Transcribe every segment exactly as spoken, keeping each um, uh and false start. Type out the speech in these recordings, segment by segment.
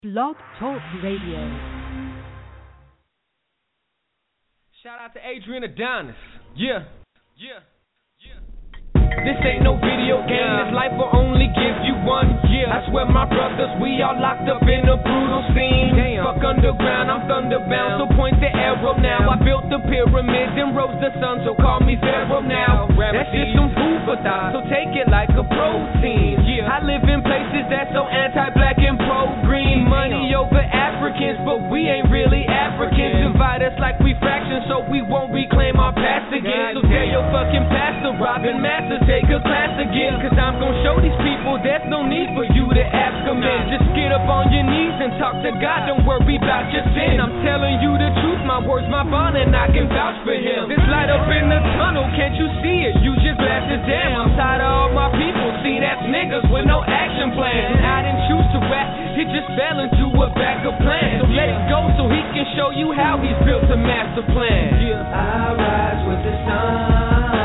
Blog Talk Radio. Shout out to Adrian Adonis. Yeah, yeah, yeah. This ain't no video game, yeah. This life will only give you one. Yeah, I swear my brothers, we all locked up in a brutal scene. Damn. Fuck underground, I'm thunderbound, so point the arrow now. I built the pyramids and rose the sun, so call me Pharaoh now. That's just some food for thought, so take it like a protein. Yeah, I live in places that's so anti-black and pro-green. Money over Africans, but we ain't really Africans. Divide us like we fractions, so we won't reclaim our past again. So tell your fucking pastor, Robin Masters, take a class again. Cause I'm gonna show these people there's no need for you to ask them in. Just get up on your knees and talk to God, don't worry about your sin. I'm telling you the truth, my words, my bond, and I can vouch for him. This light up in the tunnel, can't you see it? Use your glasses, damn, I'm tired of all my people. See, that's niggas with no action plan. And I didn't choose to rap, it just fell into a backup plan. So let it go so he can show you how he's built a master plan. Yeah. I rise with the sun.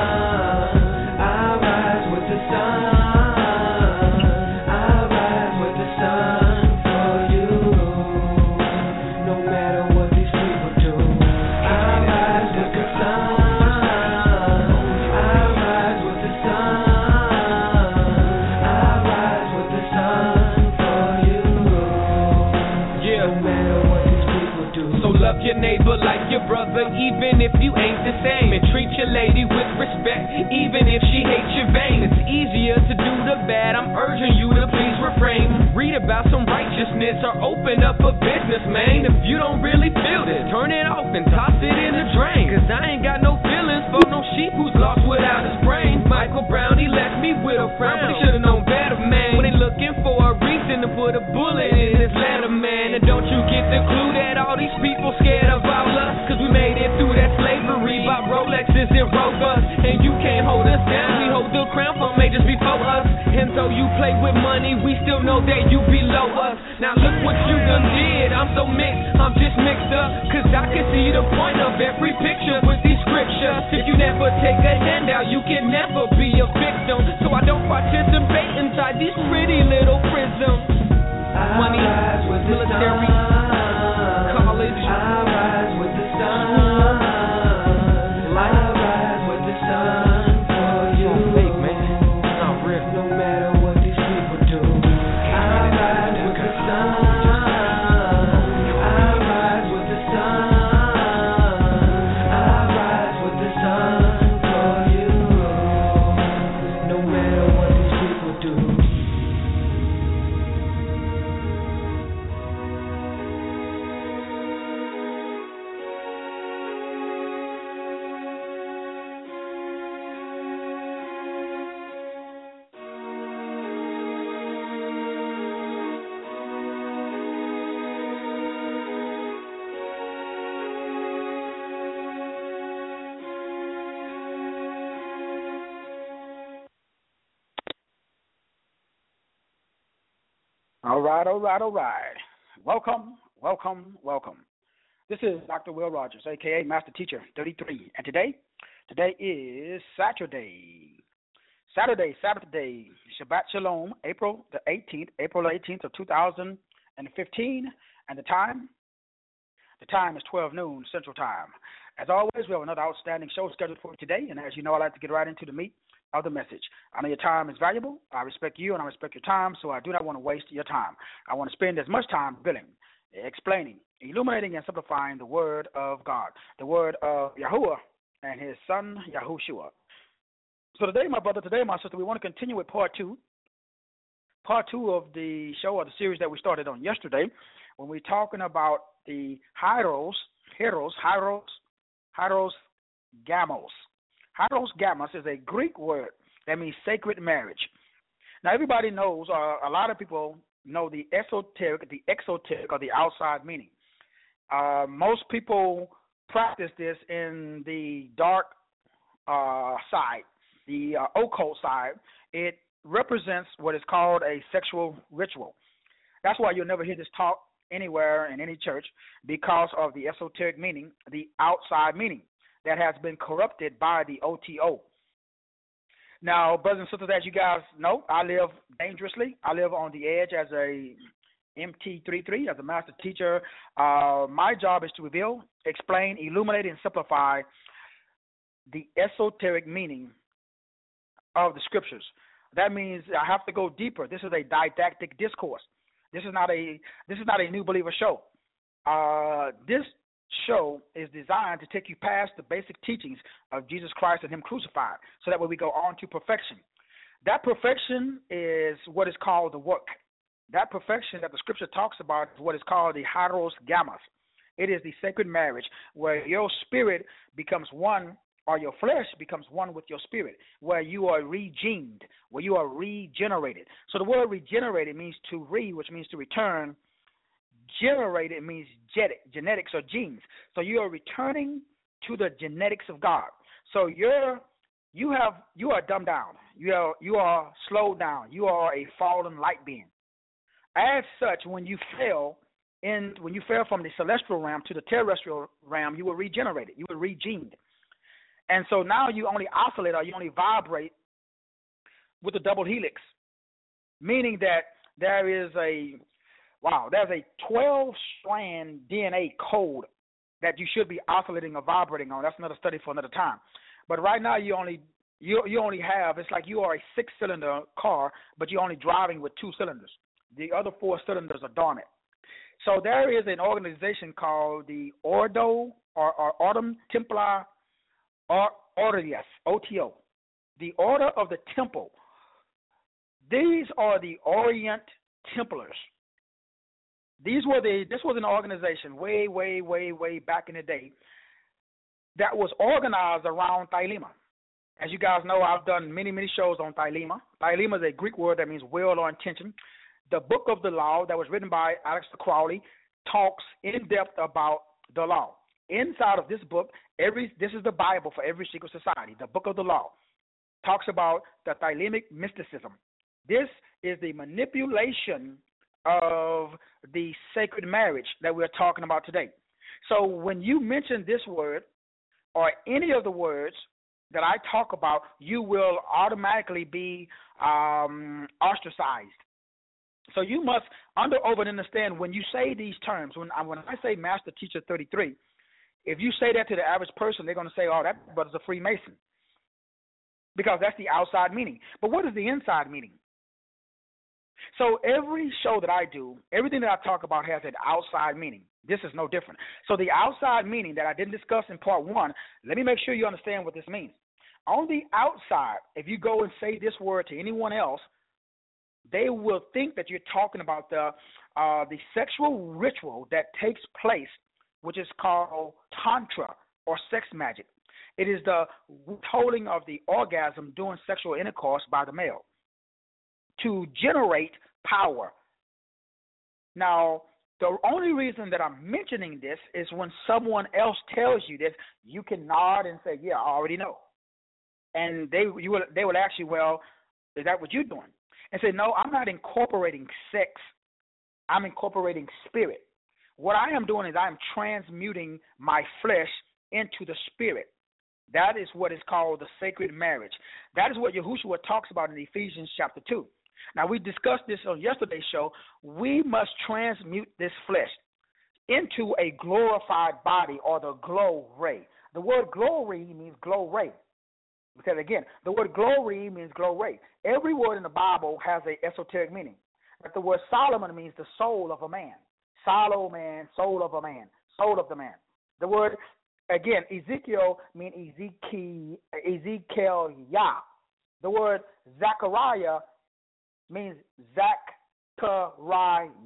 Neighbor like your brother, even if you ain't the same. And treat your lady with respect, even if she hates your vein. It's easier to do the bad, I'm urging you to please refrain. Read about some righteousness or open up a business, man. If you don't really feel this, turn it off and toss it in the drain. Cause I ain't got no feelings for no sheep who's lost without his brain. Michael Brown, he left me with a frown, but he should've known better, man. When they looking for a reason to put a bullet in his letter, man. And don't you get the clue that all these people scared of all us? Cause we made it through that slavery, bought Rolexes and Rovers, and you can't hold us down. We hold the crown for majors before us, and though you play with money, we still know that you below us. Now look what you done did, I'm so mixed, I'm just mixed up. Cause I can see the point of every picture with these scriptures. If you never take a handout, you can never be a victim. So I don't participate inside these pretty little prisms. Money, military, college, I rise with the sun. I rise with the sun for you. Fake, man. It's not real. No matter what these people do, I rise with the sun. I rise with the sun. I rise with the sun for you. No matter what these people do. All right, all right, all right. Welcome, welcome, welcome. This is Doctor Will Rogers, a k a. Master Teacher thirty-three. And today, today is Saturday. Saturday, Sabbath day, Shabbat Shalom, April the eighteenth, April eighteenth of two thousand fifteen. And the time? The time is twelve noon Central Time. As always, we have another outstanding show scheduled for you today. And as you know, I like to get right into the meat of the message. I know your time is valuable. I respect you and I respect your time, so I do not want to waste your time. I want to spend as much time building, explaining, illuminating, and simplifying the word of God, the word of Yahuwah and his son, Yahushua. So today, my brother, today, my sister, we want to continue with part two, part two of the show or the series that we started on yesterday when we're talking about the Hieros, Hieros, Hieros, Hieros Gamos. Hieros Gamos is a Greek word that means sacred marriage. Now, everybody knows, uh, a lot of people know the esoteric, the exoteric, or the outside meaning. Uh, most people practice this in the dark uh, side, the uh, occult side. It represents what is called a sexual ritual. That's why you'll never hear this taught anywhere in any church, because of the esoteric meaning, the outside meaning that has been corrupted by the O T O. Now, brothers and sisters, as you guys know, I live dangerously. I live on the edge as a M T thirty-three. As a master teacher, uh, my job is to reveal, explain, illuminate, and simplify the esoteric meaning of the scriptures. That means I have to go deeper. This is a didactic discourse. This is not a this is not a new believer show. Uh, this show is designed to take you past the basic teachings of Jesus Christ and Him crucified, so that way we go on to perfection. That perfection is what is called the work. That perfection that the scripture talks about is what is called the hieros gammas. It is the sacred marriage where your spirit becomes one, or your flesh becomes one with your spirit, where you are regened, where you are regenerated. So the word regenerated means to re, which means to return. Generated means genetics or genes. So you are returning to the genetics of God. So you're you have you are dumbed down. You are you are slowed down. You are a fallen light being. As such, when you fell in when you fell from the celestial realm to the terrestrial realm, you were regenerated. You were regened. And so now you only oscillate or you only vibrate with a double helix, meaning that there is a Wow, there's a twelve-strand D N A code that you should be oscillating or vibrating on. That's another study for another time. But right now, you only you you only have, it's like you are a six-cylinder car, but you're only driving with two cylinders. The other four cylinders are dormant. So there is an organization called the Ordo or, or Ordum Templi or Ordius, O T O, the Order of the Temple. These are the Orient Templars. These were the. This was an organization way, way, way, way back in the day that was organized around Thelema. As you guys know, I've done many, many shows on Thelema. Thelema is a Greek word that means will or intention. The Book of the Law that was written by Aleister Crowley talks in depth about the law. Inside of this book, every this is the Bible for every secret society. The Book of the Law talks about the Thelemic mysticism. This is the manipulation of the sacred marriage that we're talking about today. So when you mention this word or any of the words that I talk about, you will automatically be um, ostracized. So you must under over and understand when you say these terms. When I, when I say Master Teacher thirty-three, if you say that to the average person, they're going to say, "Oh, that brother's a Freemason," because that's the outside meaning. But what is the inside meaning? So every show that I do, everything that I talk about has an outside meaning. This is no different. So the outside meaning that I didn't discuss in part one, let me make sure you understand what this means. On the outside, if you go and say this word to anyone else, they will think that you're talking about the uh, the sexual ritual that takes place, which is called tantra or sex magic. It is the withholding of the orgasm during sexual intercourse by the male to generate power. Now, the only reason that I'm mentioning this is when someone else tells you this, you can nod and say, "Yeah, I already know." And they you will they will ask you, "Well, is that what you're doing?" And say, "No, I'm not incorporating sex. I'm incorporating spirit. What I am doing is I am transmuting my flesh into the spirit." That is what is called the sacred marriage. That is what Yahushua talks about in Ephesians chapter two. Now, we discussed this on yesterday's show. We must transmute this flesh into a glorified body or the glow ray. The word glory means glow ray. Because, again, the word glory means glow ray. Every word in the Bible has an esoteric meaning. But the word Solomon means the soul of a man. Solomon, soul of a man, soul of the man. The word, again, Ezekiel means Ezekiel, Ezekiel Yah. The word Zechariah means Zachariah.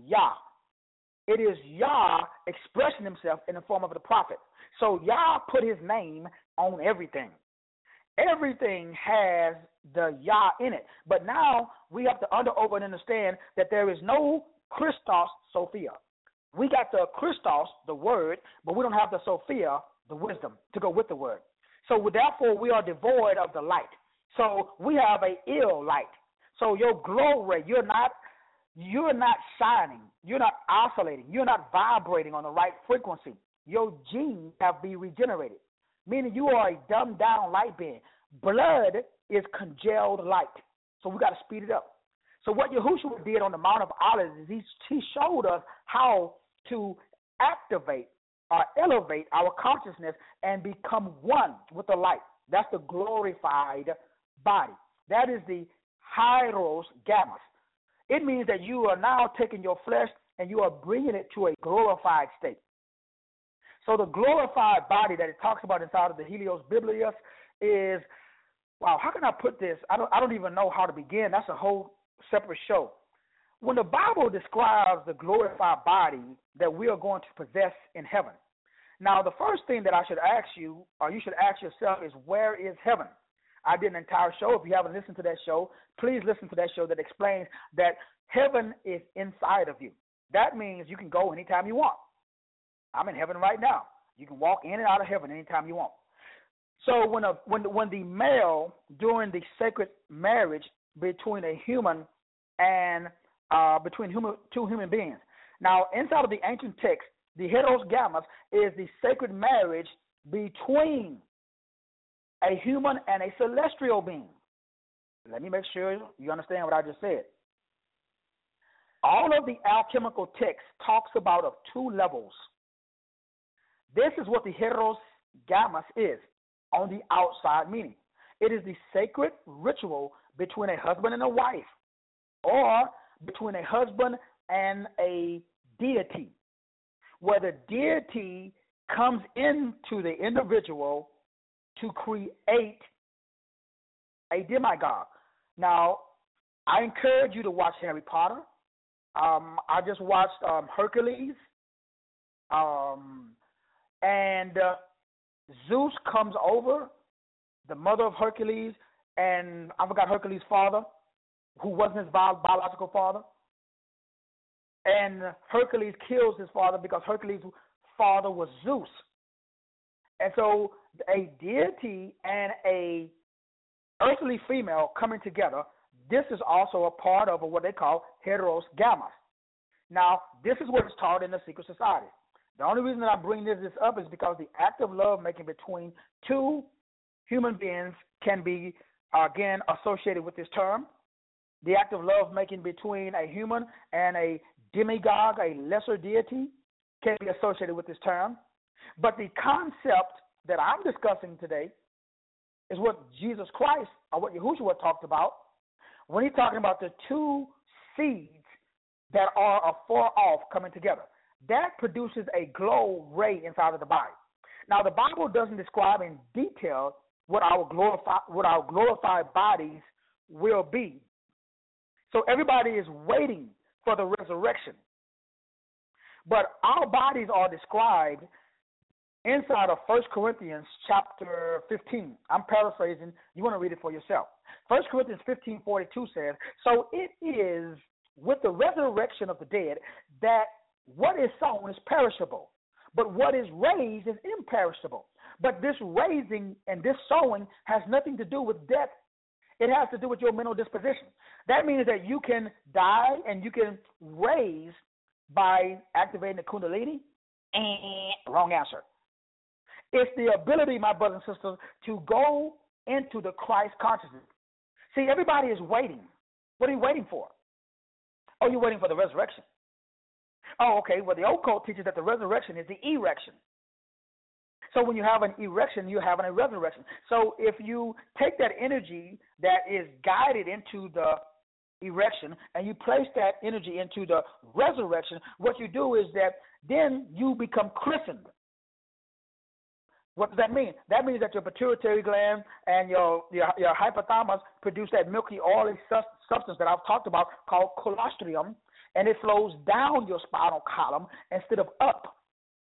It is Yah expressing himself in the form of the prophet. So Yah put his name on everything. Everything has the Yah in it. But now we have to under over and understand that there is no Christos Sophia. We got the Christos, the word, but we don't have the Sophia, the wisdom, to go with the word. So therefore we are devoid of the light. So we have a ill light. So your glow ray, you're not you're not shining, you're not oscillating, you're not vibrating on the right frequency. Your genes have been regenerated, meaning you are a dumbed down light being. Blood is congealed light, so we got to speed it up. So what Yahushua did on the Mount of Olives is he, he showed us how to activate or elevate our consciousness and become one with the light. That's the glorified body. That is the hieros gammas. It means that you are now taking your flesh and you are bringing it to a glorified state. So the glorified body that it talks about inside of the Helios Biblius is, wow, how can I put this? I don't, I don't even know how to begin. That's a whole separate show. When the Bible describes the glorified body that we are going to possess in heaven, now the first thing that I should ask you, or you should ask yourself, is where is heaven? I did an entire show. If you haven't listened to that show, please listen to that show that explains that heaven is inside of you. That means you can go anytime you want. I'm in heaven right now. You can walk in and out of heaven anytime you want. So when a, when when the male during the sacred marriage between a human and uh, between human, two human beings. Now inside of the ancient text, the heteros gammas is the sacred marriage between a human and a celestial being. Let me make sure you understand what I just said. All of the alchemical text talks about of two levels. This is what the heteros gammas is on the outside meaning. It is the sacred ritual between a husband and a wife, or between a husband and a deity, where the deity comes into the individual to create a demigod. Now, I encourage you to watch Harry Potter. Um, I just watched um, Hercules. Um, and uh, Zeus comes over, the mother of Hercules, and I forgot Hercules' father, who wasn't his bio- biological father. And Hercules kills his father because Hercules' father was Zeus. And so a deity and a earthly female coming together, this is also a part of what they call heteros gammas. Now, this is what is taught in the secret society. The only reason that I bring this, this up is because the act of love making between two human beings can be, again, associated with this term. The act of love making between a human and a demigod, a lesser deity, can be associated with this term. But the concept that I'm discussing today is what Jesus Christ, or what Yahushua talked about when he's talking about the two seeds that are afar off coming together. That produces a glow ray inside of the body. Now, the Bible doesn't describe in detail what our glorified, what our glorified bodies will be. So everybody is waiting for the resurrection. But our bodies are described inside of First Corinthians chapter fifteen. I'm paraphrasing. You want to read it for yourself. First Corinthians fifteen forty-two says, so it is with the resurrection of the dead that what is sown is perishable, but what is raised is imperishable. But this raising and this sowing has nothing to do with death. It has to do with your mental disposition. That means that you can die and you can raise by activating the Kundalini. And wrong answer. It's the ability, my brothers and sisters, to go into the Christ consciousness. See, everybody is waiting. What are you waiting for? Oh, you're waiting for the resurrection. Oh, okay. Well, the occult teaches that the resurrection is the erection. So when you have an erection, you're having a resurrection. So if you take that energy that is guided into the erection and you place that energy into the resurrection, what you do is that then you become christened. What does that mean? That means that your pituitary gland and your, your, your hypothalamus produce that milky oily substance that I've talked about called colostrum, and it flows down your spinal column instead of up.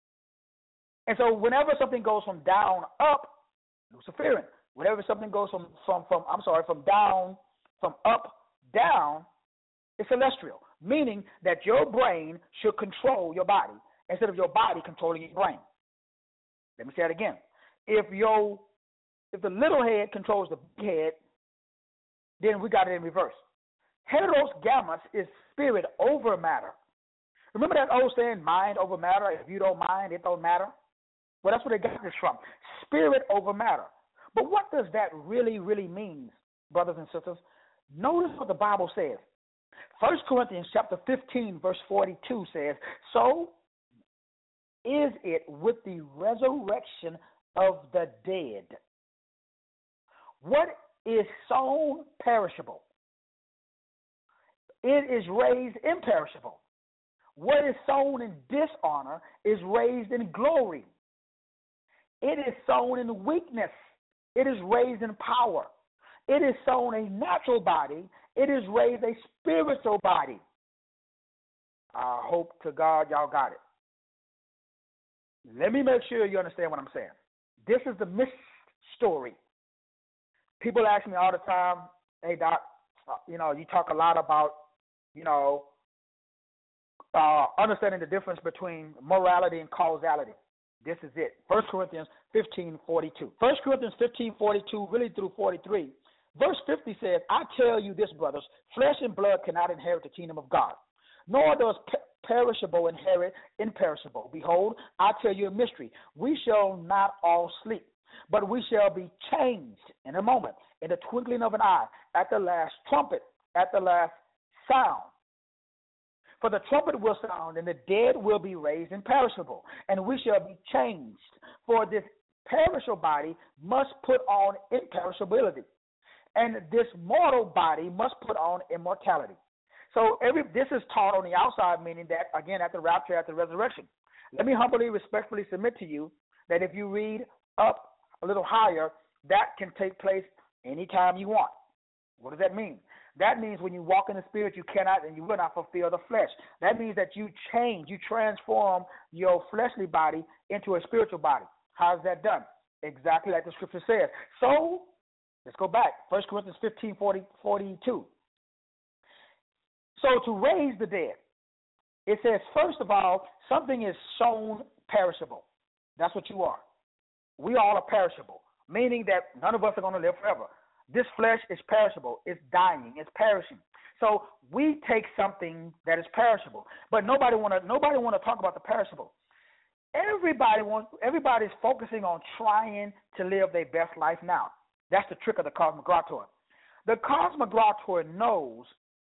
And so whenever something goes from down up, Luciferian. Whenever something goes from, from, from I'm sorry, from down, from up down, it's celestial, meaning that your brain should control your body instead of your body controlling your brain. Let me say it again. If your if the little head controls the big head, then we got it in reverse. Heteros gammas is spirit over matter. Remember that old saying, mind over matter? If you don't mind, it don't matter. Well, that's where they got this from. Spirit over matter. But what does that really, really mean, brothers and sisters? Notice what the Bible says. First Corinthians chapter fifteen, verse forty-two says, so is it with the resurrection of the dead. What is sown perishable, it is raised imperishable. What is sown in dishonor is raised in glory. It is sown in weakness, it is raised in power. It is sown a natural body, it is raised a spiritual body. I hope to God y'all got it. Let me make sure you understand what I'm saying. This is the myth story. People ask me all the time, hey, Doc, uh, you know, you talk a lot about, you know, uh, understanding the difference between morality and causality. This is it. First Corinthians fifteen forty-two. First Corinthians fifteen forty-two, really through forty-three. Verse fifty says, I tell you this, brothers, flesh and blood cannot inherit the kingdom of God, nor does pe- perishable inherit imperishable. Behold, I tell you a mystery. We shall not all sleep, but we shall be changed in a moment, in the twinkling of an eye, at the last trumpet, at the last sound. For the trumpet will sound, and the dead will be raised imperishable, and we shall be changed. For this perishable body must put on imperishability, and this mortal body must put on immortality. So every this is taught on the outside, meaning that, again, at the rapture, at the resurrection. Let me humbly, respectfully submit to you that if you read up a little higher, that can take place anytime you want. What does that mean? That means when you walk in the Spirit, you cannot and you will not fulfill the flesh. That means that you change, you transform your fleshly body into a spiritual body. How is that done? Exactly like the scripture says. So, let's go back. First Corinthians fifteen, forty, forty-two. So to raise the dead, it says, first of all, something is sown perishable. That's what you are. We all are perishable, meaning that none of us are going to live forever. This flesh is perishable. It's dying. It's perishing. So we take something that is perishable, but nobody want to nobody want to talk about the perishable. Everybody wants. Everybody's focusing on trying to live their best life now. That's the trick of the cosmogrator. The cosmogrator knows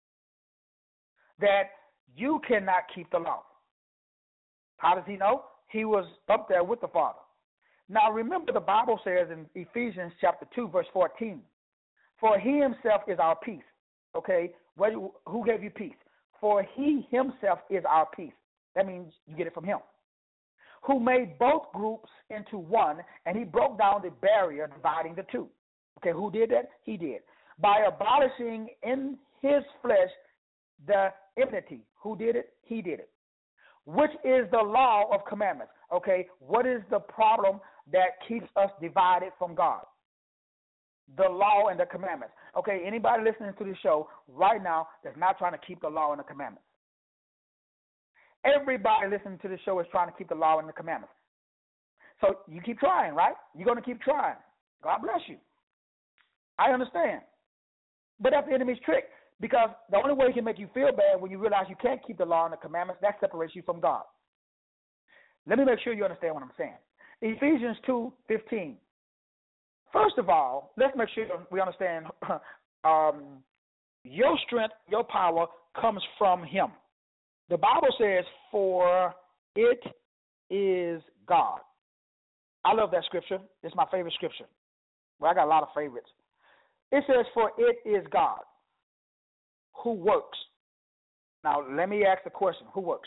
that you cannot keep the law. How does he know? He was up there with the Father. Now remember, the Bible says in Ephesians chapter two, verse fourteen, for he himself is our peace. Okay, what, who gave you peace? For he himself is our peace. That means you get it from him. Who made both groups into one, and he broke down the barrier dividing the two. Okay, who did that? He did. By abolishing in his flesh the enmity. Who did it? He did it. Which is the law of commandments. Okay, what is the problem that keeps us divided from God? The law and the commandments. Okay, anybody listening to this show right now that's not trying to keep the law and the commandments? Everybody listening to this show is trying to keep the law and the commandments. So you keep trying, right? You're going to keep trying. God bless you. I understand. But that's the enemy's trick, because the only way he can make you feel bad when you realize you can't keep the law and the commandments, that separates you from God. Let me make sure you understand what I'm saying. Ephesians two fifteen. First of all, let's make sure we understand um, your strength, your power comes from him. The Bible says, for it is God. I love that scripture. It's my favorite scripture. Well, I got a lot of favorites. It says, for it is God who works. Now, let me ask the question, who works?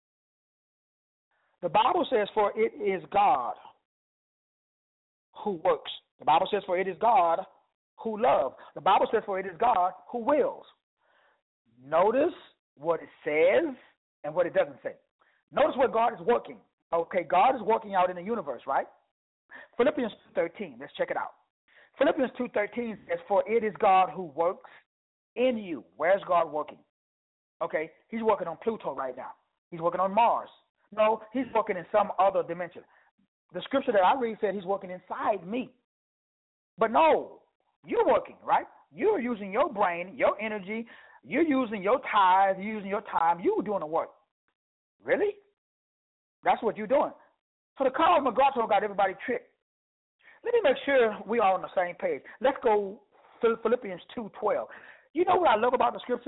The Bible says, for it is God who works. The Bible says, for it is God who loves. The Bible says, for it is God who wills. Notice what it says and what it doesn't say. Notice where God is working. Okay, God is working out in the universe, right? Philippians two thirteen, let's check it out. Philippians two thirteen says, for it is God who works in you. Where's God working? Okay, he's working on Pluto right now. He's working on Mars. No, he's working in some other dimension. The scripture that I read said he's working inside me. But no, you're working, right? You're using your brain, your energy, you're using your tithe, you're using your time, you're doing the work. Really? That's what you're doing. So the cosmogrator got everybody tricked. Let me make sure we are on the same page. Let's go Philippians two twelve. You know what I love about the scripture?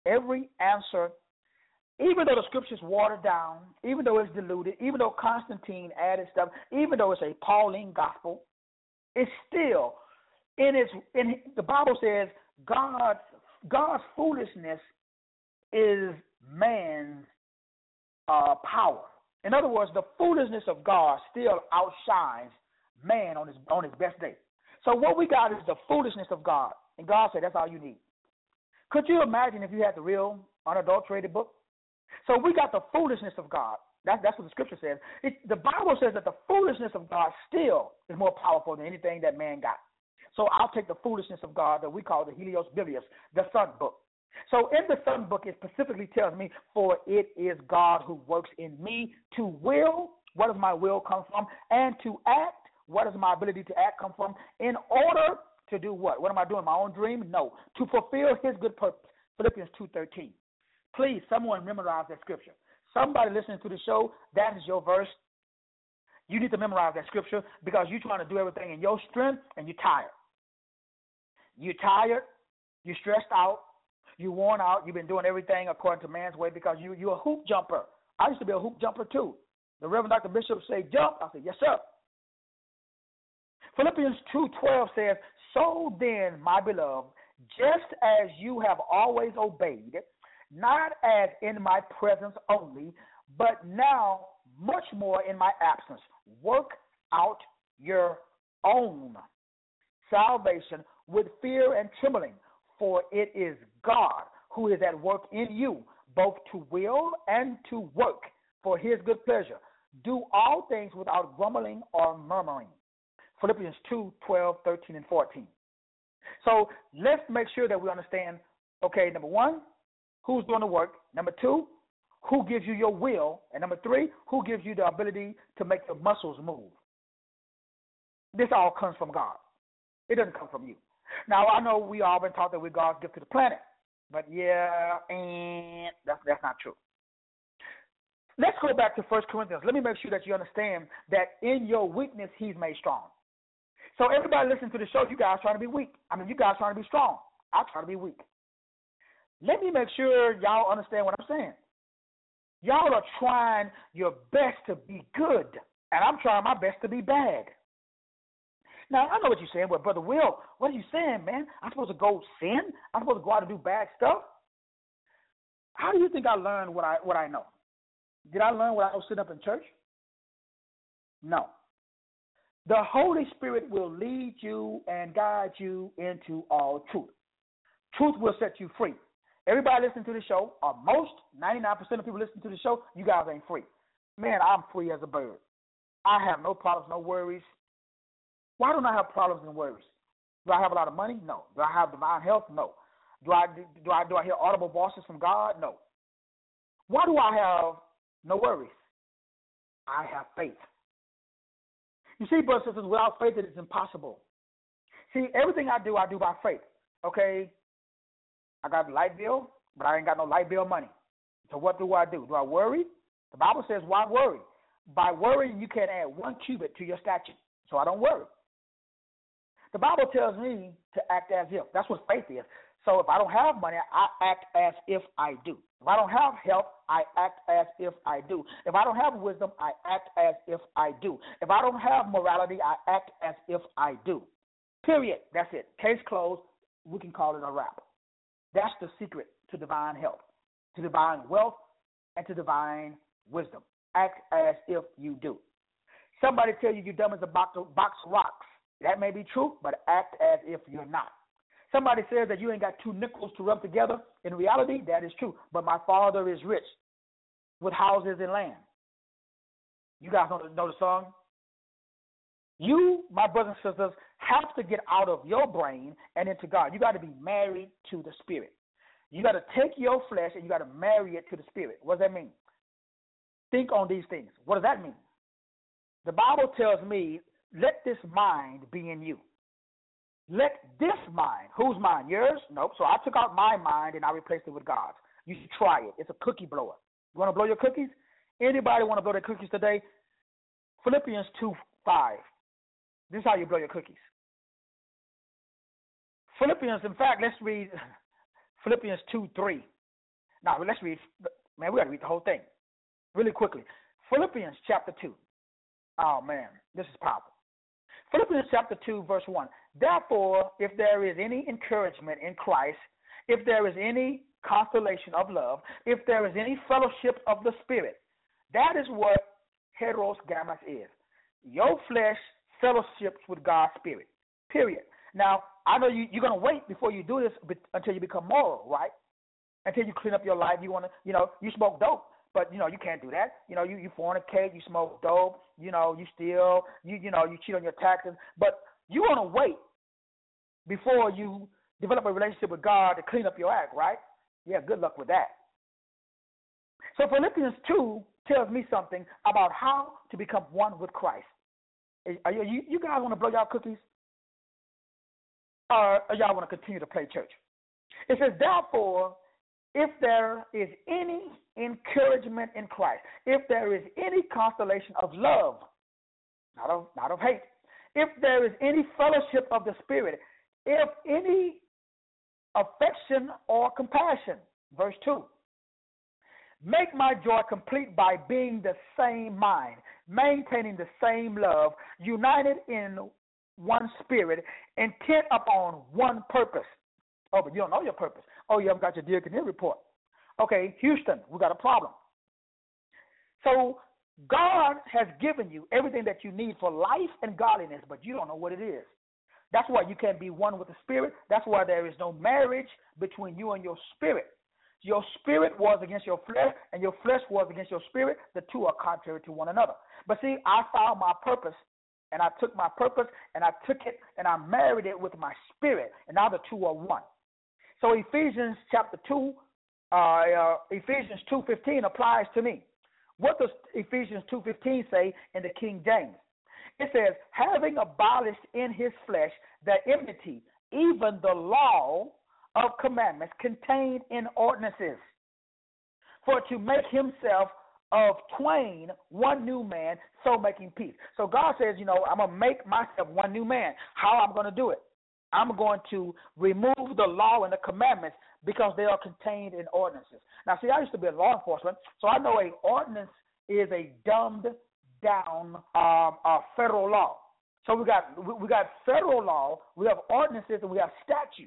every answer, even though the scripture's watered down, even though it's diluted, even though Constantine added stuff, even though it's a Pauline gospel, it's still in its in the Bible says God's God's foolishness is man's uh, power. In other words, the foolishness of God still outshines man on his on his best day. So what we got is the foolishness of God, and God said that's all you need. Could you imagine if you had the real unadulterated book? So we got the foolishness of God. That, that's what the scripture says. It, the Bible says that the foolishness of God still is more powerful than anything that man got. So I'll take the foolishness of God that we call the Helios Biblius, the Son book. So in the Son book, it specifically tells me, for it is God who works in me to will, where does my will come from, and to act, where does my ability to act come from, in order to do what? What am I doing, my own dream? No, to fulfill his good purpose, Philippians two thirteen. Please, someone memorize that scripture. Somebody listening to the show, that is your verse. You need to memorize that scripture because you're trying to do everything in your strength and you're tired. You're tired, you're stressed out, you're worn out, you've been doing everything according to man's way because you, you're a hoop jumper. I used to be a hoop jumper too. The Reverend Doctor Bishop said, jump. I said, yes, sir. Philippians two twelve says, so then, my beloved, just as you have always obeyed, not as in my presence only, but now much more in my absence, work out your own salvation with fear and trembling, for it is God who is at work in you, both to will and to work for his good pleasure. Do all things without grumbling or murmuring. Philippians two twelve, thirteen, and fourteen. So let's make sure that we understand, okay, number one, who's doing the work? Number two, who gives you your will? And number three, who gives you the ability to make the muscles move? This all comes from God. It doesn't come from you. Now, I know we all been taught that we're God's gift to the planet, but yeah, and that's, that's not true. Let's go back to First Corinthians. Let me make sure that you understand that in your weakness, he's made strong. So everybody listening to the show, you guys trying to be weak. I mean, you guys trying to be strong. I try to be weak. Let me make sure y'all understand what I'm saying. Y'all are trying your best to be good, and I'm trying my best to be bad. Now, I know what you're saying, but Brother Will, what are you saying, man? I'm supposed to go sin? I'm supposed to go out and do bad stuff? How do you think I learned what I what I know? Did I learn when I was sitting up in church? No. The Holy Spirit will lead you and guide you into all truth. Truth will set you free. Everybody listening to the show, or most, ninety-nine percent of people listening to the show, you guys ain't free. Man, I'm free as a bird. I have no problems, no worries. Why don't I have problems and worries? Do I have a lot of money? No. Do I have divine health? No. Do I do I do I hear audible voices from God? No. Why do I have no worries? I have faith. You see, brothers and sisters, without faith it is impossible. See, everything I do, I do by faith. Okay, I got a light bill, but I ain't got no light bill money. So what do I do? Do I worry? The Bible says, why worry? By worrying, you can add one cubit to your stature. So I don't worry. The Bible tells me to act as if. That's what faith is. So if I don't have money, I act as if I do. If I don't have health, I act as if I do. If I don't have wisdom, I act as if I do. If I don't have morality, I act as if I do. Period. That's it. Case closed. We can call it a wrap. That's the secret to divine health, to divine wealth, and to divine wisdom. Act as if you do. Somebody tell you you're dumb as a box of, box of rocks. That may be true, but act as if you're not. Somebody says that you ain't got two nickels to rub together. In reality, that is true. But my Father is rich with houses and land. You guys know, know the song? You, my brothers and sisters, have to get out of your brain and into God. You got to be married to the Spirit. You got to take your flesh and you got to marry it to the Spirit. What does that mean? Think on these things. What does that mean? The Bible tells me, let this mind be in you. Let this mind, whose mind? Yours? Nope. So I took out my mind and I replaced it with God's. You should try it. It's a cookie blower. You want to blow your cookies? Anybody want to blow their cookies today? Philippians two five. This is how you blow your cookies. Philippians, in fact, let's read Philippians two three. Now, let's read. Man, we got to read the whole thing really quickly. Philippians chapter two. Oh, man, this is powerful. Philippians chapter two, verse one. Therefore, if there is any encouragement in Christ, if there is any consolation of love, if there is any fellowship of the Spirit, that is what heteros gammas is. Your flesh fellowships with God's Spirit, period. Now, I know you, you're going to wait before you do this until you become moral, right? Until you clean up your life. You want to, you know, you smoke dope, but, you know, you can't do that. You know, you, you fornicate, you smoke dope, you know, you steal, you, you know, you cheat on your taxes. But you want to wait before you develop a relationship with God to clean up your act, right? Yeah, good luck with that. So Philippians two tells me something about how to become one with Christ. Are you, you, you guys want to blow y'all cookies? Or, or y'all want to continue to play church? It says, therefore, if there is any encouragement in Christ, if there is any consolation of love, not of, not of hate, if there is any fellowship of the Spirit, if any affection or compassion, verse two, make my joy complete by being the same mind, maintaining the same love, united in one spirit, intent upon one purpose. Oh, but you don't know your purpose. Oh, you haven't got your Dear Canary report. Okay, Houston, we got a problem. So God has given you everything that you need for life and godliness, but you don't know what it is. That's why you can't be one with the Spirit. That's why there is no marriage between you and your spirit. Your spirit was against your flesh, and your flesh was against your spirit. The two are contrary to one another. But see, I found my purpose, and I took my purpose, and I took it, and I married it with my spirit, and now the two are one. So Ephesians chapter two, uh, uh, Ephesians two fifteen applies to me. What does Ephesians two fifteen say in the King James? It says, having abolished in his flesh the enmity, even the law of commandments contained in ordinances, for to make himself of twain one new man, so making peace. So God says, you know, I'm going to make myself one new man. How I'm going to do it? I'm going to remove the law and the commandments because they are contained in ordinances. Now, see, I used to be in law enforcement, so I know an ordinance is a dumbed down um, uh, federal law. So we got we, we got federal law, we have ordinances, and we have statutes.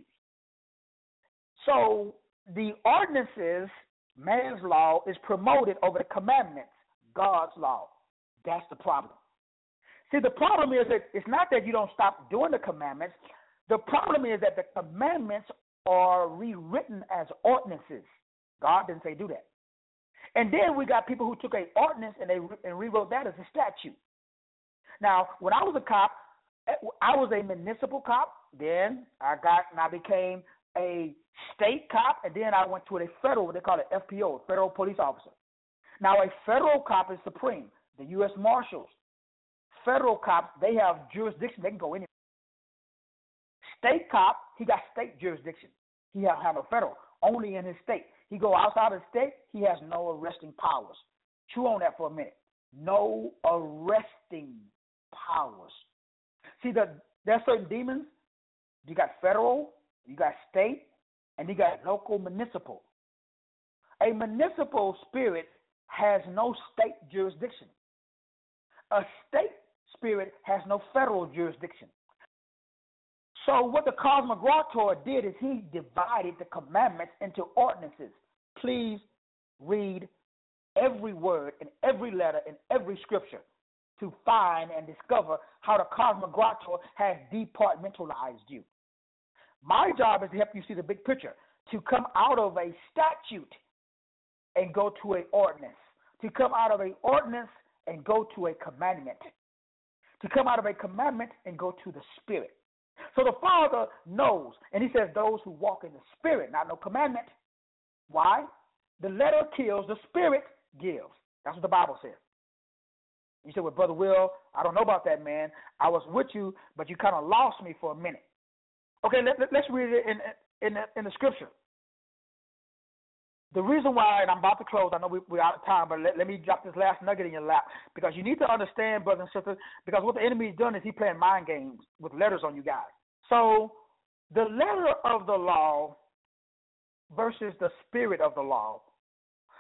So the ordinances, man's law, is promoted over the commandments, God's law. That's the problem. See, the problem is that it's not that you don't stop doing the commandments. The problem is that the commandments are rewritten as ordinances. God didn't say do that. And then we got people who took a ordinance and they and rewrote that as a statute. Now, when I was a cop, I was a municipal cop. Then I got and I became a state cop, and then I went to a federal, what they call it, F P O, federal police officer. Now, a federal cop is supreme. The U S Marshals, federal cops, they have jurisdiction. They can go anywhere. State cop, he got state jurisdiction. He has have no federal, only in his state. He go outside of the state, he has no arresting powers. Chew on that for a minute. No arresting powers. See, the, there are certain demons. You got federal, you got state, and you got local municipal. A municipal spirit has no state jurisdiction. A state spirit has no federal jurisdiction. So what the Cosmogrator did is he divided the commandments into ordinances. Please read every word and every letter in every scripture to find and discover how the Cosmogrator has departmentalized you. My job is to help you see the big picture, to come out of a statute and go to an ordinance, to come out of an ordinance and go to a commandment, to come out of a commandment and go to the Spirit. So the Father knows, and he says those who walk in the Spirit, not no commandment. Why? The letter kills, the Spirit gives. That's what the Bible says. You said, well, Brother Will, I don't know about that, man. I was with you, but you kind of lost me for a minute. Okay, let, let, let's read it in, in, the, in the Scripture. The reason why, and I'm about to close, I know we, we're out of time, but let, let me drop this last nugget in your lap, because you need to understand, brothers and sisters, because what the enemy has done is he's playing mind games with letters on you guys. So the letter of the law versus the spirit of the law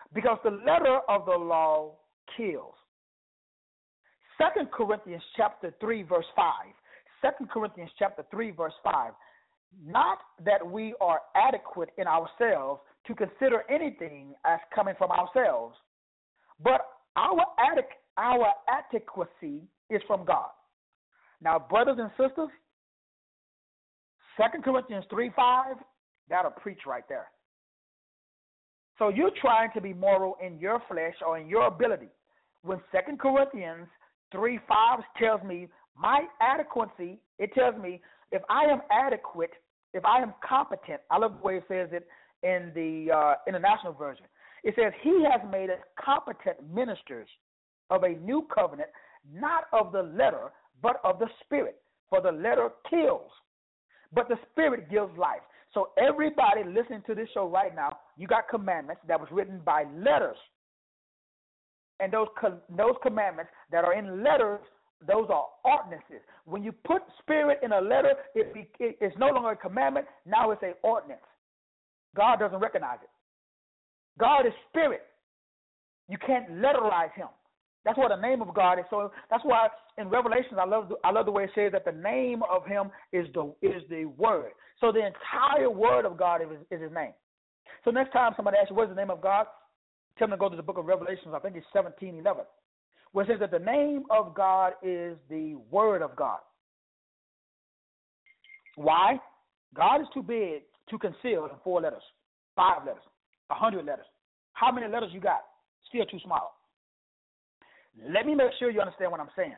because the letter of the law kills. Second Corinthians chapter three, verse five. Second Corinthians chapter three, verse five. Not that we are adequate in ourselves to consider anything as coming from ourselves, but our adequ- our adequacy is from God. Now, brothers and sisters, Second Corinthians three five, that'll preach right there. So you're trying to be moral in your flesh or in your ability. When Second Corinthians three five tells me my adequacy, it tells me if I am adequate, if I am competent, I love the way it says it in the uh, International Version. It says, he has made us competent ministers of a new covenant, not of the letter, but of the Spirit. For the letter kills, but the Spirit gives life. So everybody listening to this show right now, you got commandments that was written by letters. And those those commandments that are in letters, those are ordinances. When you put spirit in a letter, it, be, it it's no longer a commandment. Now it's an ordinance. God doesn't recognize it. God is spirit. You can't letterize him. That's what the name of God is. So that's why in Revelations, I love the, I love the way it says that the name of him is the is the word. So the entire word of God is, is his name. So next time somebody asks you, what's the name of God? Tell them to go to the book of Revelations. I think it's seventeen eleven. Where it says that the name of God is the word of God. Why? God is too big to conceal in four letters, five letters, a hundred letters. How many letters you got? Still too small. Let me make sure you understand what I'm saying.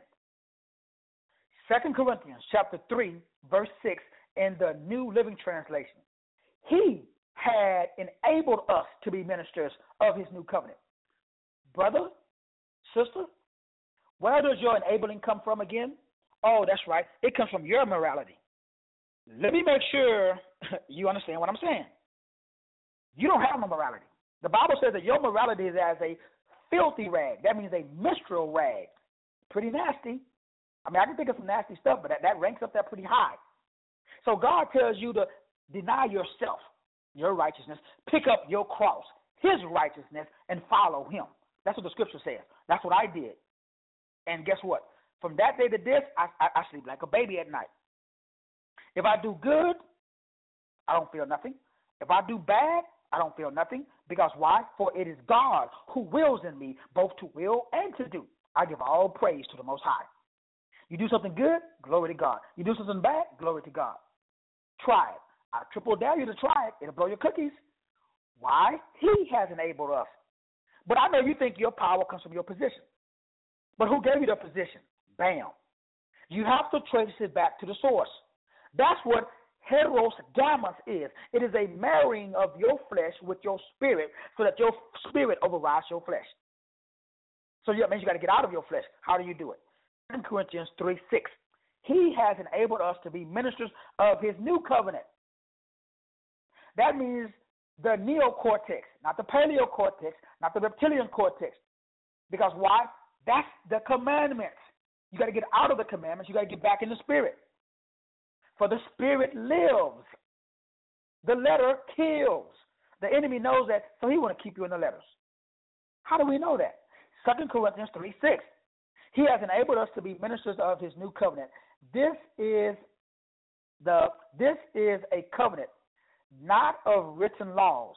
Second Corinthians chapter three, verse six, in the New Living Translation. He had enabled us to be ministers of his new covenant. Brother, sister, where does your enabling come from again? Oh, that's right. It comes from your morality. Let me make sure you understand what I'm saying. You don't have no morality. The Bible says that your morality is as a filthy rag. That means a menstrual rag. Pretty nasty. I mean, I can think of some nasty stuff, but that, that ranks up there pretty high. So God tells you to deny yourself, your righteousness, pick up your cross, his righteousness, and follow him. That's what the scripture says. That's what I did. And guess what? From that day to this, I, I, I sleep like a baby at night. If I do good, I don't feel nothing. If I do bad, I don't feel nothing. Because why? For it is God who wills in me both to will and to do. I give all praise to the Most High. You do something good, glory to God. You do something bad, glory to God. Try it. I triple dare you to try it. It'll blow your cookies. Why? He has enabled us. But I know you think your power comes from your position. But who gave you the position? Bam. You have to trace it back to the source. That's what heteros gammas is. It is a marrying of your flesh with your spirit so that your spirit overrides your flesh. So that means you got to get out of your flesh. How do you do it? Second Corinthians three six. He has enabled us to be ministers of his new covenant. That means the neocortex, not the paleocortex, not the reptilian cortex. Because why? That's the commandments. You got to get out of the commandments. You got to get back in the spirit. For the spirit lives. The letter kills. The enemy knows that, so he want to keep you in the letters. How do we know that? Second Corinthians three six. He has enabled us to be ministers of his new covenant. This is the this is a covenant, not of written laws,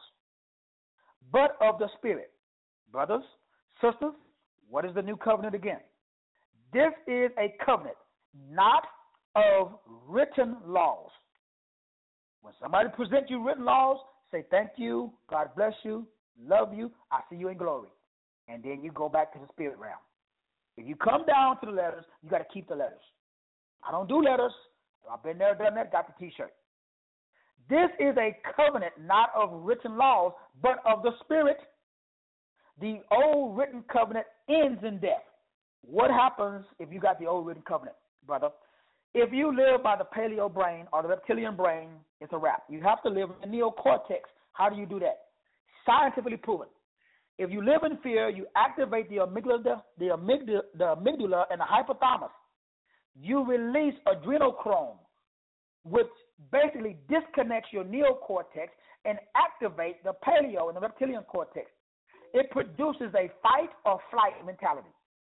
but of the Spirit. Brothers, sisters, what is the new covenant again? This is a covenant, not of written laws. When somebody presents you written laws, say thank you, God bless you, love you, I see you in glory. And then you go back to the spirit realm. If you come down to the letters, you got to keep the letters. I don't do letters. I've been there, done that, got the T-shirt. This is a covenant not of written laws, but of the Spirit. The old written covenant ends in death. What happens if you got the old written covenant, brother? If you live by the paleo brain or the reptilian brain, it's a wrap. You have to live in the neocortex. How do you do that? Scientifically proven. If you live in fear, you activate the amygdala, the amygdala, the amygdala and the hypothalamus. You release adrenochrome, which basically disconnects your neocortex and activate the paleo and the reptilian cortex. it produces a fight or flight mentality.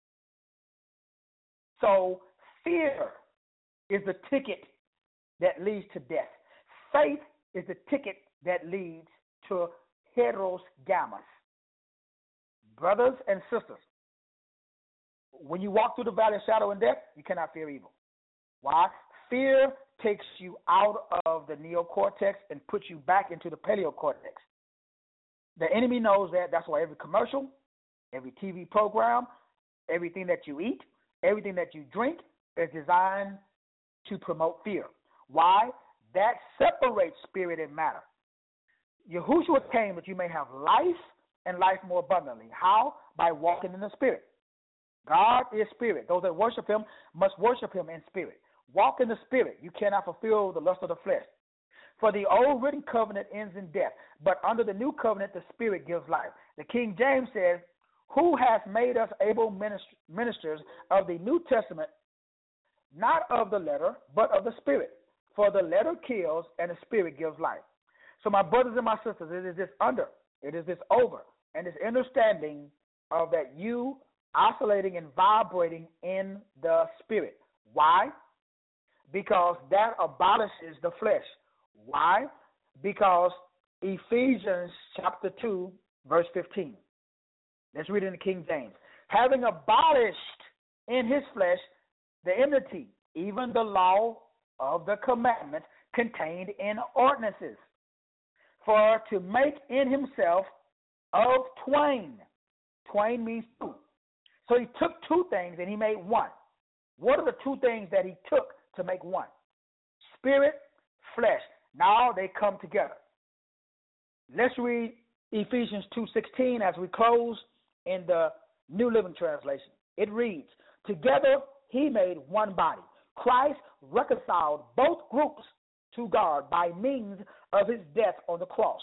So fear is the ticket that leads to death. Faith is the ticket that leads to heteros gammas. Brothers and sisters, when you walk through the valley of shadow and death, you cannot fear evil. Why? Fear takes you out of the neocortex and puts you back into the paleocortex. The enemy knows that. That's why every commercial, every T V program, everything that you eat, everything that you drink is designed to promote fear. Why? That separates spirit and matter. Yahushua came that you may have life and life more abundantly. How? By walking in the spirit. God is spirit. Those that worship him must worship him in spirit. Walk in the spirit. You cannot fulfill the lust of the flesh. For the old written covenant ends in death, but under the new covenant the spirit gives life. The King James says, who has made us able ministers of the New Testament, not of the letter, but of the spirit. For the letter kills and the spirit gives life. So my brothers and my sisters, it is this under, it is this over, and this understanding of that you oscillating and vibrating in the spirit. Why? Because that abolishes the flesh. Why? Because Ephesians chapter two, verse fifteen. Let's read it in the King James. Having abolished in his flesh the enmity, even the law of the commandment contained in ordinances, for to make in himself of twain. Twain means two. So he took two things and he made one. What are the two things that he took to make one? Spirit, flesh. Now they come together. Let's read Ephesians two sixteen as we close in the New Living Translation. It reads, together he made one body. Christ reconciled both groups to God by means of his death on the cross.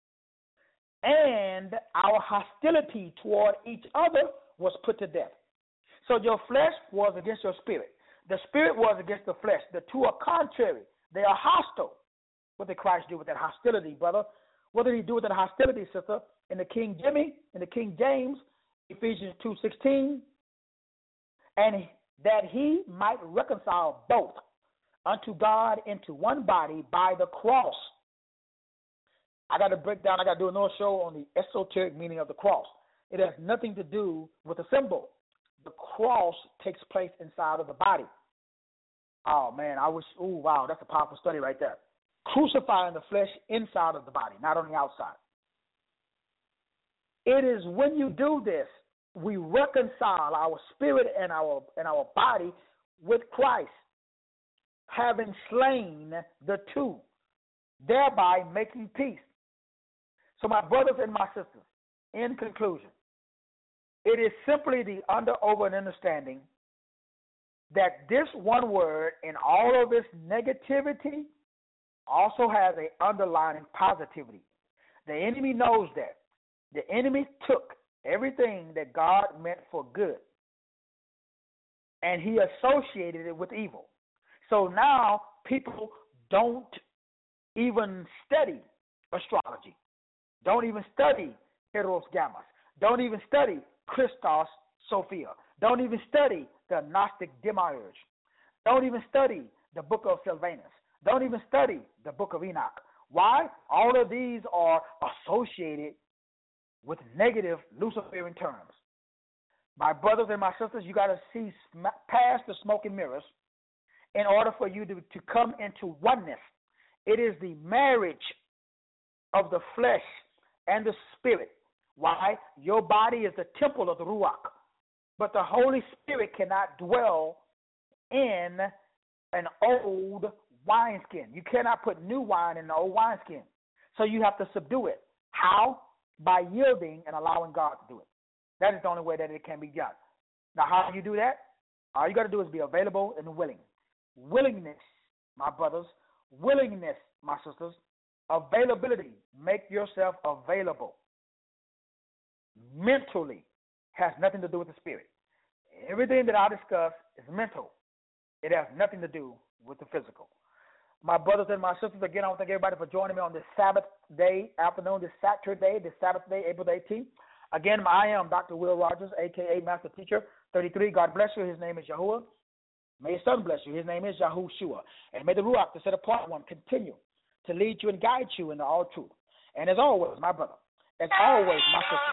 And our hostility toward each other was put to death. So your flesh was against your spirit. The spirit was against the flesh. The two are contrary. They are hostile. What did Christ do with that hostility, brother? What did he do with that hostility, sister? In the King Jimmy, in the King James, Ephesians two sixteen, and that he might reconcile both unto God into one body by the cross. I got to break down, I got to do another show on the esoteric meaning of the cross. It has nothing to do with the symbol. The cross takes place inside of the body. Oh, man, I wish, oh, wow, that's a powerful study right there. Crucifying the flesh inside of the body, not on the outside. It is when you do this, we reconcile our spirit and our and our body with Christ, having slain the two, thereby making peace. So my brothers and my sisters, in conclusion, it is simply the under, over, and understanding that this one word in all of its negativity also has an underlying positivity. The enemy knows that. The enemy took everything that God meant for good, and he associated it with evil. So now people don't even study astrology, don't even study Heteros Gammas, don't even study Christos Sophia, don't even study the Gnostic Demiurge, don't even study the book of Sylvanus, don't even study the book of Enoch. Why? All of these are associated with negative Luciferian terms. My brothers and my sisters, you got to see sm- past the smoke and mirrors in order for you to, to come into oneness. It is the marriage of the flesh and the spirit. Why? Your body is the temple of the Ruach, but the Holy Spirit cannot dwell in an old wineskin. You cannot put new wine in the old wineskin. So you have to subdue it. How? By yielding and allowing God to do it. That is the only way that it can be done. Now, how do you do that? All you got to do is be available and willing. Willingness, my brothers. Willingness, my sisters. Availability. Make yourself available. Mentally has nothing to do with the spirit. Everything that I discuss is mental. It has nothing to do with the physical. My brothers and my sisters, again, I want to thank everybody for joining me on this Sabbath day afternoon, this Saturday, this Sabbath day, April the eighteenth. Again, I am Doctor Will Rogers, a k a. Master Teacher thirty-three. God bless you. His name is Yahuwah. May His Son bless you. His name is Yahushua. And may the Ruach, the set apart one, continue to lead you and guide you into all truth. And as always, my brother, as always, my sister,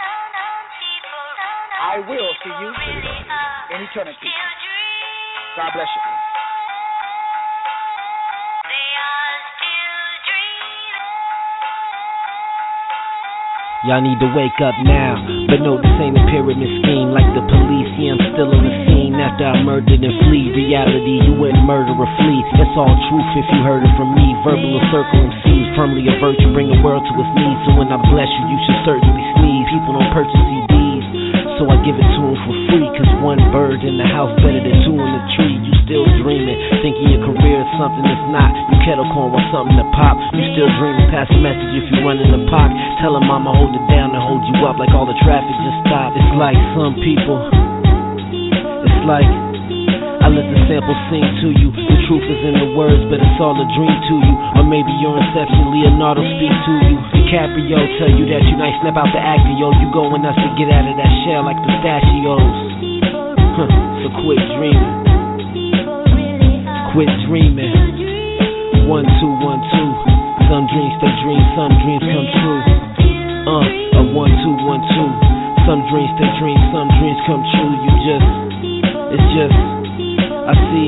I will see you in eternity. God bless you. Y'all need to wake up now, but no, this ain't a pyramid scheme. Like the police, yeah, I'm still on the scene. After I murdered and flee, reality, you wouldn't murder or flee. That's all truth if you heard it from me. Verbal or circle M Cs, firmly a virtue, bring the world to its knees. So when I bless you, you should certainly sneeze. People don't purchase C Ds, so I give it to them for free. Cause one bird in the house better than two in the tree. You still dreaming, thinking your career is something that's not. You kettle corn want something to pop. You still dreaming, pass a message if you run in the park. Tell them mama hold it down and hold you up like all the traffic just stopped. It's like some people, it's like I let the sample sing to you. The truth is in the words, but it's all a dream to you. Or maybe your inception, Leonardo speak to you. DiCaprio tell you that you nice, snap out the actor, yo. You going nuts to get out of that shell like pistachios. Huh, so quit dreaming, quit dreaming. One, two, one, two. Some dreams stay dreams, some dreams come true. Uh, a one, two, one, two. Some dreams stay dreams, some dreams come true. You just, it's just, I see.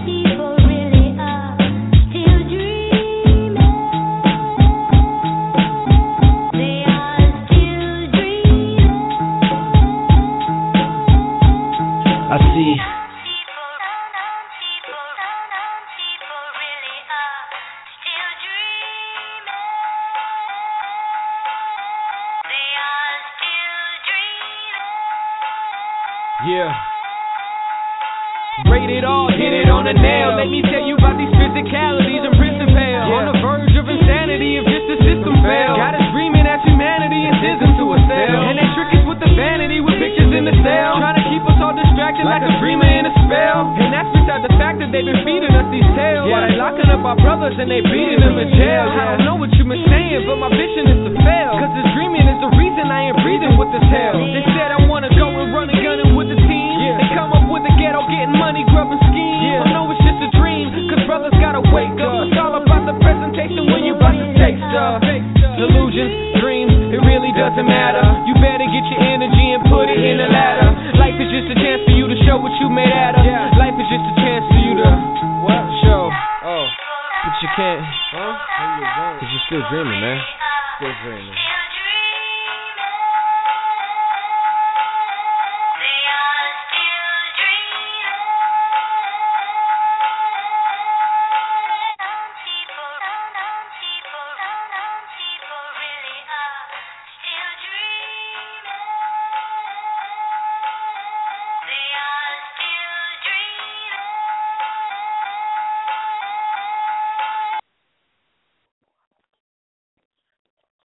I see. Yeah. Rated R, hit it on the nail. Let me tell you about these physicalities and prison pale. Yeah. On the verge of insanity if just the system fails. Got us dreaming as humanity and isn't to a sale. And they trick us with the vanity with pictures in the cell. Trying to keep us all distracted like, like a dreamer in a spell. And that's beside the fact that they've been feeding us these tales. Yeah. While they locking up our brothers and they beating them in jail. Yeah. I don't know what you've been saying, but my vision is to fail. Cause this dreaming is the reason I ain't breathing with this hell. They said I wanna go and run and gunning with the team. Yeah. They come up with the ghetto, getting money, grubbing schemes. Yeah. I know it's just a dream, cause brothers gotta wake up. It's all about the presentation when you about to take stuff. Delusions, dreams, it really doesn't matter. You better get your energy and put it in the ladder. Life is just a chance for you to show what you made out of. Yeah. Life is just a chance for you to what? Show. Oh, but you can't, huh? Cause you're still dreaming, man. Still dreaming.